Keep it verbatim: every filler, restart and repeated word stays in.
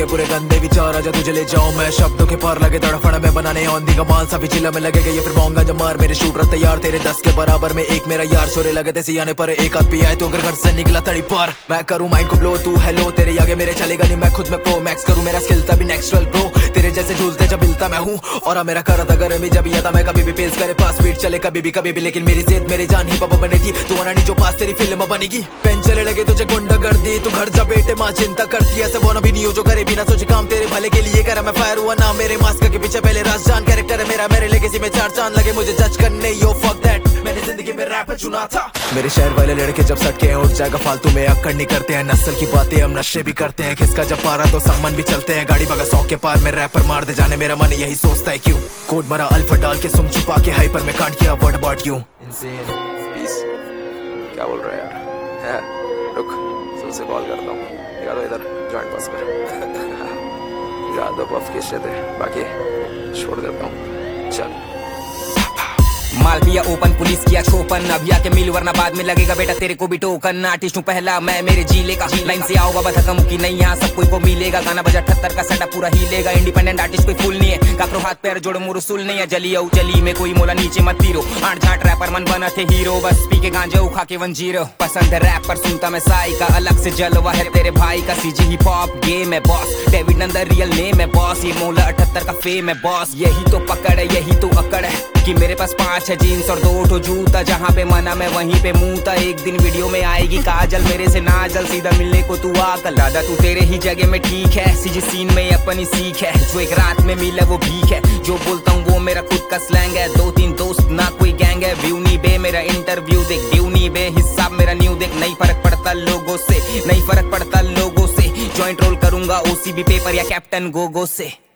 पूरे गंदे विचार, आजा तुझे ले जाऊं मैं शब्दों के पार, लगे तड़फड़ में बनाने औंधी का माल, सभी चिल्ला में लगेगा ये फिर बोंगा जब मार, मेरे शूटर तैयार तेरे दस के बराबर में एक मेरा यार, छोरे लगे थे सियाने पर एक आध पिया है तो अगर घर से निकला तड़ी पार, मैं करूं माइंड को ब्लो तू हेलो, तेरे आगे मेरे चलेगा नहीं, मैं खुद में प्रो मैक्स करूं, मेरा स्किल तभी नेक्स्ट लेवल ब्रो, तेरे जैसे झूलते जब मिलता मैं हूं, और मेरा करा था गर्मी जब ये था, मैं कभी भी पेश करे पास स्पीड चले कभी भी कभी भी, लेकिन मेरी जिद मेरी जान ही पापा बनी थी, तू आना नहीं जो पास तेरी फिल्म बनेगी, पेन चले लगे तुझे गुंडा कर दी, तू घर जा बेटे माँ चिंता करती है, वो भी नहीं हो जो करे बिना सोचे काम, तेरे भले के लिए करा मैं फायर हुआ ना, मेरे मास्क के पीछे पहले राज जान, कैरेक्टर है मेरा मेरे लेगेसी में चार चांद लगे, मुझे जज करने यो फक दैट, मैंने जिंदगी में रैप चुना था, मेरे शहर वाले लड़के जब सटके हैं उठ जाएगा फालतू में अक्कड़ नहीं करते हैं, नस्ल की बातें हम नशे भी करते हैं, किसका जब पारा तो सामान भी चलते हैं, गाड़ी बगा सौ के पार में रैपर मार दे जाने, मेरा मन यही सोचता है क्यों, कोड मरा अल्फा डाल के सुम छुपा के हाइपर में काट किया व्हाट अबाउट यू, क्या बोल रहा है यार, रुक तुमसे कॉल करता हूँ, यार इधर जॉइंट पास कर ज्यादा बफ किस थे, बाकी छोड़ देता हूँ, चल माल पिया ओपन पुलिस किया छोपन, अभी आके मिल वरना बाद में लगेगा बेटा तेरे को भी टोकन, आर्टिस्ट हूँ पहला मैं मेरे जिले का, लाइन से आओ बाबा थका मुकी नहीं यहाँ सब कोई को मिलेगा, गाना बजा अठहत्तर का सेटअप पूरा हिलेगा, इंडिपेंडेंट आर्टिस्ट कोई फुल नहीं है, काकरो हाथ पैर जोड़ो मुरु सुल नहीं है, जली आओ चली में कोई मोला नीचे मत पीरो, आठ झाट रैपर मन बना थे हीरो, बस पी के गांजे उखा के वन जीरो, पसंद है रैप पर सुनता मैं साई का, अलग से जलवा है तेरे भाई का, सीजी हिप हॉप गेम है बॉस, डेविड नंदर रियल नेम है बॉस, ये मोला अठहत्तर का फेम है बॉस, यही तो पकड़ है यही तो अकड़ है कि मेरे पास पांच है जीन्स और दो ठो जूता, जहाँ पे मना मैं वहीं पे मुंहता, एक दिन वीडियो में आएगी काजल मेरे से नाजल, सीधा मिलने को तू आकल, दादा तू तेरे ही जगह में ठीक है, सीजी सीन में अपनी सीख है, जो एक रात में मिले वो भीख है, जो बोलता हूँ वो मेरा खुद का स्लैंग है, दो तीन दोस्त ना कोई गैंग है, व्यू नी बे मेरा इंटरव्यू देख, ड्यू नी बे हिसाब मेरा न्यू देख, नहीं फर्क पड़ता लोगों से, नहीं फर्क पड़ता लोगों से, जॉइंट रोल करूंगा ओसीबी पेपर या कैप्टन गोगो से।